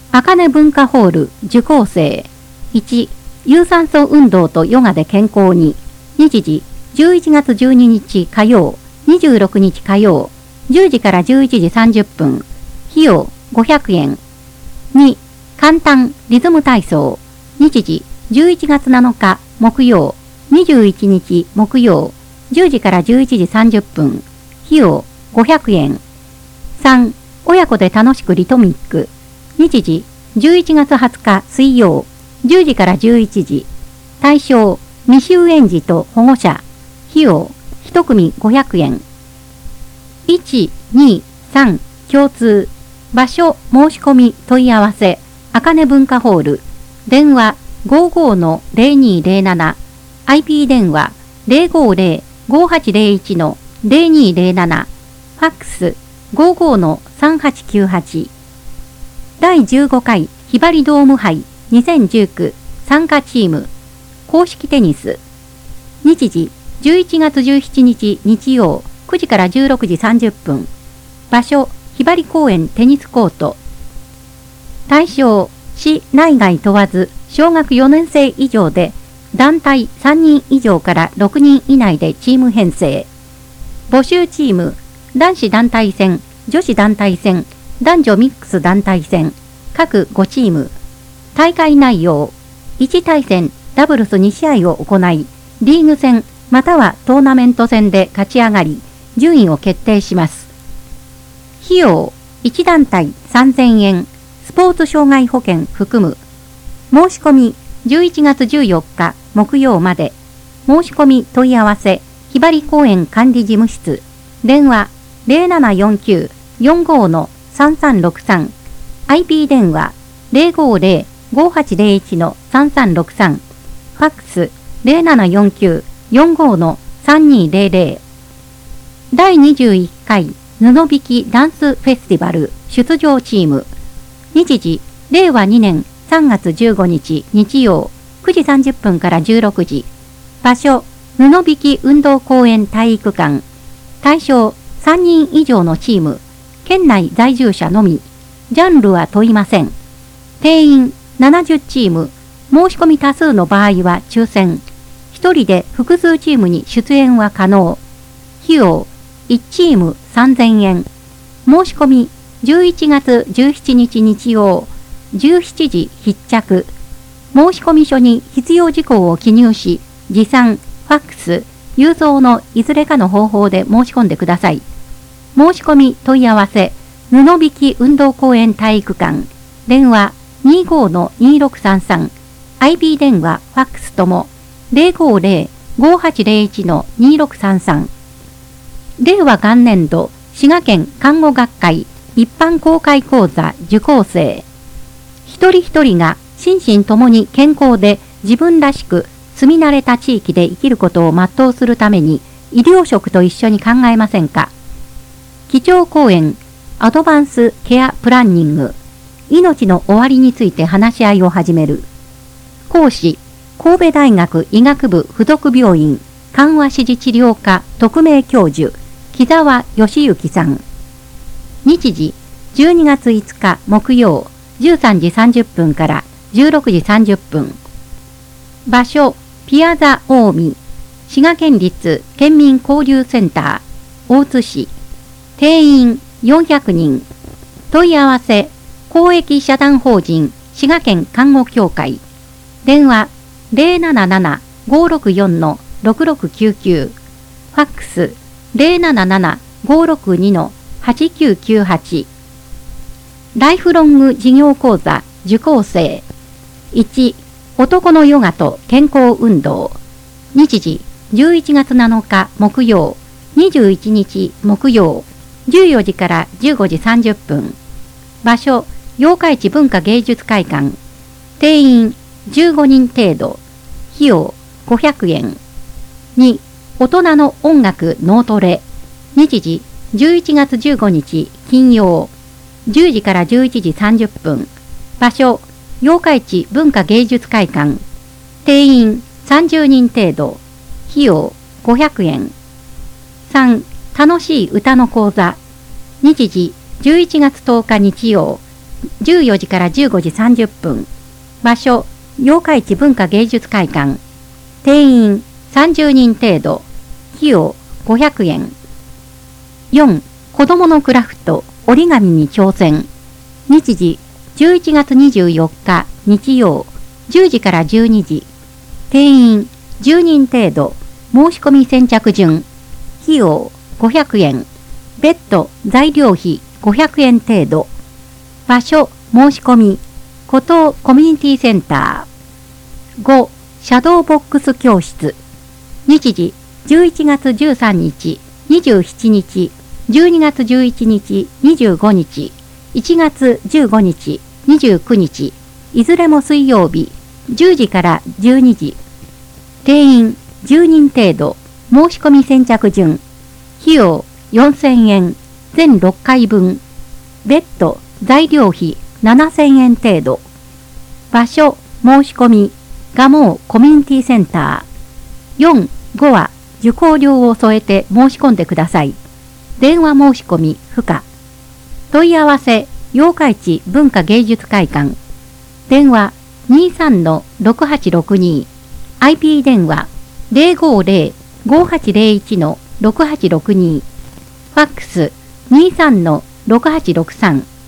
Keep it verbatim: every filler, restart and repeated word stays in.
あかね文化ホール受講生。いち、有酸素運動とヨガで健康に。日時、じゅういちがつじゅうににち火曜、にじゅうろくにち火曜、じゅうじからじゅういちじさんじゅっぷん。費用ごひゃくえん。に、簡単リズム体操。日時、じゅういちがつなのか木曜、にじゅういちにち木曜、じゅうじからじゅういちじさんじゅっぷん。費用ごひゃくえん。さん、親子で楽しくリトミック。日時、じゅういちがつはつか水曜、じゅうじからじゅういちじ。対象、未就園児と保護者。費用、いち組ごひゃくえん。いち、に、さん、共通。場所、申し込み、問い合わせ。あかね文化ホール。電話、ごーごーのぜろにーぜろなな。アイピー 電話、ぜろごーぜろ ごーはちぜろいちのぜろにーぜろなな。ファックス、ごーごーのさんはちきゅうはち。だいじゅうごかいひばりドーム杯にせんじゅうきゅう参加チーム。公式テニス。日時、じゅういちがつじゅうしちにち日曜、くじからじゅうろくじさんじゅっぷん。場所、ひばり公園テニスコート。対象、市内外問わず、小学よねんせい以上で、団体さんにん以上からろくにん以内でチーム編成。募集チーム、男子団体戦、女子団体戦、男女ミックス団体戦、各ごチーム。大会内容、いち対戦、ダブルスにしあいを行い、リーグ戦またはトーナメント戦で勝ち上がり、順位を決定します。費用、いち団体さんぜんえん、スポーツ障害保険含む。申し込み、じゅういちがつじゅうよっか木曜まで。申し込み問い合わせ、ひばり公園管理事務室。電話、ぜろななよんきゅう よんごーのさんさんろくさん。アイピー 電話、ぜろごーぜろ ごーはちぜろいちのさんさんろくさん。ファックス、ぜろななよんきゅう よんごーのさんにーぜろぜろ。だいにじゅういっかい布引きダンスフェスティバル出場チーム。日時、れいわにねんさんがつじゅうごにち日曜、くじさんじゅっぷんからじゅうろくじ。場所、布引き運動公園体育館。対象、さんにん以上のチーム。県内在住者のみ。ジャンルは問いません。定員ななじゅうチーム。申し込み多数の場合は抽選。ひとりで複数チームに出演は可能。費用、いちチームさんぜんえん。申し込み、じゅういちがつじゅうしちにち日曜、じゅうしちじ必着。申し込み書に必要事項を記入し、持参、ファックス、郵送のいずれかの方法で申し込んでください。申し込み問い合わせ、布引運動公園体育館。電話 にーごーのにーろくさんさん。アイピー 電話、ファックスともぜろごーぜろ ごーはちぜろいちのにーろくさんさん。令和元年度滋賀県看護学会一般公開講座受講生。一人一人が心身ともに健康で自分らしく住み慣れた地域で生きることを全うするために医療職と一緒に考えませんか。基調講演、アドバンスケアプランニング、命の終わりについて話し合いを始める。講師、神戸大学医学部附属病院緩和支持治療科特命教授、木澤義行さん。日時、じゅうにがついつか木曜、じゅうさんじさんじゅっぷんからじゅうろくじさんじゅっぷん。場所、ピアザ近江、滋賀県立県民交流センター、大津市。定員よんひゃくにん。問い合わせ、公益社団法人滋賀県看護協会。電話ぜろなななな ごーろくよんのろくろくきゅうきゅう。ファックスぜろなななな ごーろくにのはちきゅうきゅうはち。ライフロング事業講座受講生。いち、男のヨガと健康運動。日時、じゅういちがつなのか木曜、にじゅういちにち木曜、じゅうよじからじゅうごじさんじゅっぷん。場所、八日市文化芸術会館。定員じゅうごにん程度。費用ごひゃくえん。に、大人の音楽脳トレ。日時、じゅういちがつじゅうごにち金曜、じゅうじからじゅういちじさんじゅっぷん。場所、八日市文化芸術会館。定員さんじゅうにん程度。費用ごひゃくえん。さん、楽しい歌の講座。日時、じゅういちがつとおか日曜、 じゅうよじからじゅうごじさんじゅっぷん。場所、八日市文化芸術会館。定員さんじゅうにん程度。費用ごひゃくえん。よん. 子供のクラフト折り紙に挑戦。日時じゅういちがつにじゅうよっか日曜じゅうじからじゅうにじ。定員じゅうにん程度。申し込み先着順。費用ごひゃくえん。別途材料費ごひゃくえん程度。場所申し込み湖東コミュニティセンター。ご. シャドーボックス教室。日時じゅういちがつじゅうさんにち、にじゅうしちにち、じゅうにがつじゅういちにち、にじゅうごにち、いちがつじゅうごにち、にじゅうくにち、いずれも水曜日、じゅうじからじゅうにじ。定員じゅうにん程度。申し込み先着順。費用よんせんえん。全ろっかいぶん。別途材料費ななせんえん程度。場所申し込み蒲生コミュニティセンター。よん、ごは受講料を添えて申し込んでください。電話申し込み不可。問い合わせ八日市文化芸術会館。電話 にさんのろくはちろくに。アイピー 電話 ゼロごゼロ ごはちゼロいちのろくはちろくに。ファックス にさんのろくはちろくさん。